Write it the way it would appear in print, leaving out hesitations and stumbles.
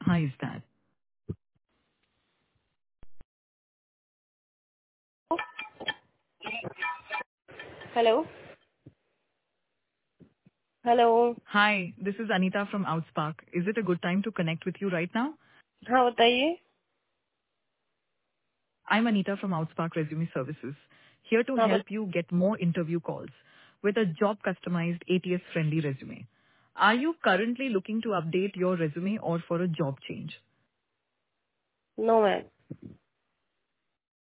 How is that? Hello hello. Hi, this is Anita from Outspark. Is it a good time to connect with you right now? हाँ बताइए। I'm Anita from Outspark Resume Services, here to हाँ help you get more interview calls with a job customized ATS friendly resume. Are you currently looking to update your resume or for a job change? No ma'am.